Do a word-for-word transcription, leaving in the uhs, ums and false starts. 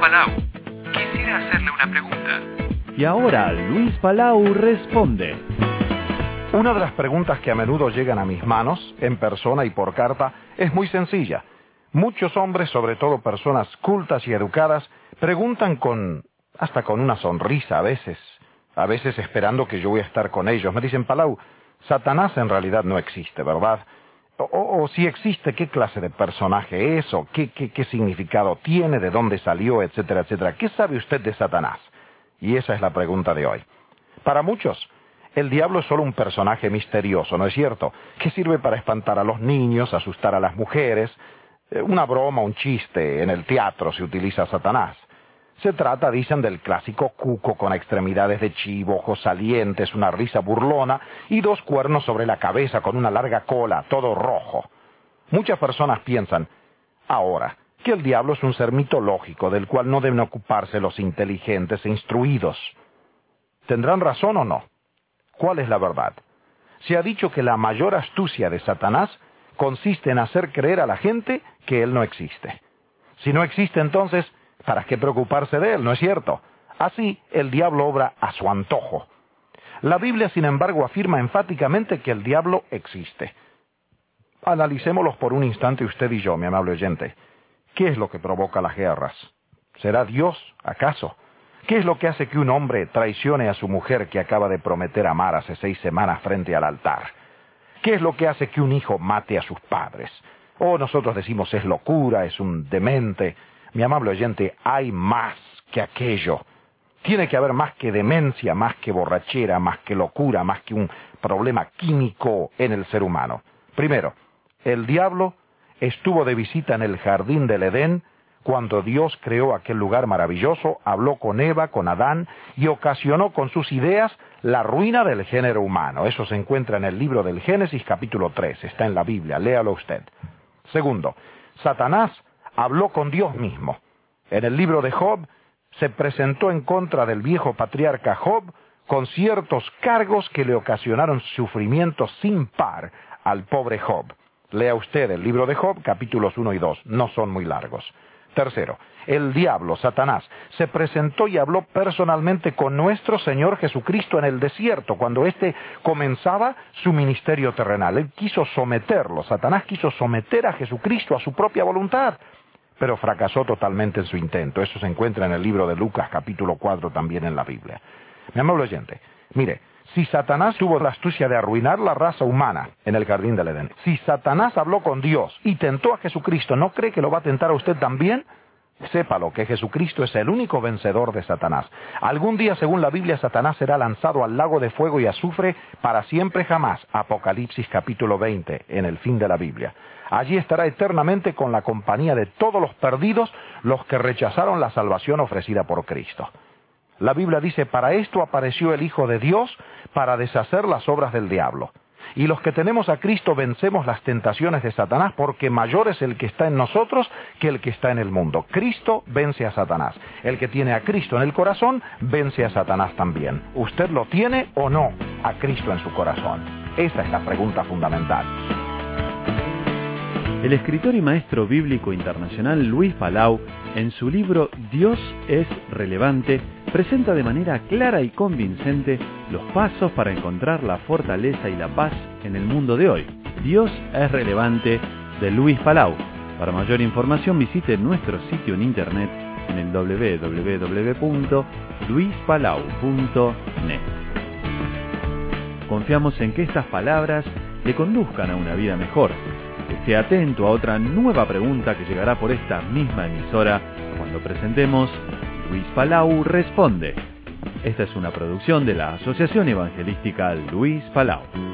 Palau. Quisiera hacerle una pregunta. Y ahora Luis Palau responde. Una de las preguntas que a menudo llegan a mis manos, en persona y por carta, es muy sencilla. Muchos hombres, sobre todo personas cultas y educadas, preguntan con, hasta con una sonrisa a veces, a veces esperando que yo voy a estar con ellos. Me dicen, Palau, Satanás en realidad no existe, ¿verdad? O, o, o si existe, ¿qué clase de personaje es? ¿O qué, qué, qué significado tiene? ¿De dónde salió? Etcétera, etcétera. ¿Qué sabe usted de Satanás? Y esa es la pregunta de hoy. Para muchos, el diablo es solo un personaje misterioso, ¿no es cierto? Que sirve para espantar a los niños, asustar a las mujeres. Una broma, un chiste, en el teatro se utiliza Satanás. Se trata, dicen, del clásico cuco con extremidades de chivo, ojos salientes, una risa burlona y dos cuernos sobre la cabeza con una larga cola, todo rojo. Muchas personas piensan, ahora, que el diablo es un ser mitológico del cual no deben ocuparse los inteligentes e instruidos. ¿Tendrán razón o no? ¿Cuál es la verdad? Se ha dicho que la mayor astucia de Satanás consiste en hacer creer a la gente que él no existe. Si no existe, entonces, ¿para qué preocuparse de él? ¿No es cierto? Así, el diablo obra a su antojo. La Biblia, sin embargo, afirma enfáticamente que el diablo existe. Analicémoslos por un instante usted y yo, mi amable oyente. ¿Qué es lo que provoca las guerras? ¿Será Dios, acaso? ¿Qué es lo que hace que un hombre traicione a su mujer que acaba de prometer amar hace seis semanas frente al altar? ¿Qué es lo que hace que un hijo mate a sus padres? O nosotros decimos es locura, es un demente. Mi amable oyente, hay más que aquello. Tiene que haber más que demencia, más que borrachera, más que locura, más que un problema químico en el ser humano. Primero, el diablo estuvo de visita en el jardín del Edén cuando Dios creó aquel lugar maravilloso, habló con Eva, con Adán, y ocasionó con sus ideas la ruina del género humano. Eso se encuentra en el libro del Génesis, capítulo tres, está en la Biblia, léalo usted. Segundo, Satanás habló con Dios mismo. En el libro de Job, se presentó en contra del viejo patriarca Job con ciertos cargos que le ocasionaron sufrimientos sin par al pobre Job. Lea usted el libro de Job, capítulos uno y dos, no son muy largos. Tercero, el diablo, Satanás, se presentó y habló personalmente con nuestro Señor Jesucristo en el desierto, cuando éste comenzaba su ministerio terrenal. Él quiso someterlo, Satanás quiso someter a Jesucristo a su propia voluntad, pero fracasó totalmente en su intento. Eso se encuentra en el libro de Lucas, capítulo cuatro, también en la Biblia. Mi amable oyente, mire, si Satanás tuvo la astucia de arruinar la raza humana en el jardín del Edén, si Satanás habló con Dios y tentó a Jesucristo, ¿no cree que lo va a tentar a usted también? Sépalo, que Jesucristo es el único vencedor de Satanás. Algún día, según la Biblia, Satanás será lanzado al lago de fuego y azufre para siempre jamás. Apocalipsis capítulo veinte, en el fin de la Biblia. Allí estará eternamente con la compañía de todos los perdidos, los que rechazaron la salvación ofrecida por Cristo. La Biblia dice, para esto apareció el Hijo de Dios, para deshacer las obras del diablo. Y los que tenemos a Cristo vencemos las tentaciones de Satanás, porque mayor es el que está en nosotros que el que está en el mundo. Cristo vence a Satanás. El que tiene a Cristo en el corazón, vence a Satanás también. ¿Usted lo tiene o no a Cristo en su corazón? Esa es la pregunta fundamental. El escritor y maestro bíblico internacional Luis Palau, en su libro Dios es relevante, presenta de manera clara y convincente los pasos para encontrar la fortaleza y la paz en el mundo de hoy. Dios es relevante, de Luis Palau. Para mayor información visite nuestro sitio en internet en el doble u doble u doble u punto luis palau punto net. Confiamos en que estas palabras le conduzcan a una vida mejor. Esté atento a otra nueva pregunta que llegará por esta misma emisora cuando presentemos Luis Palau Responde. Esta es una producción de la Asociación Evangelística Luis Palau.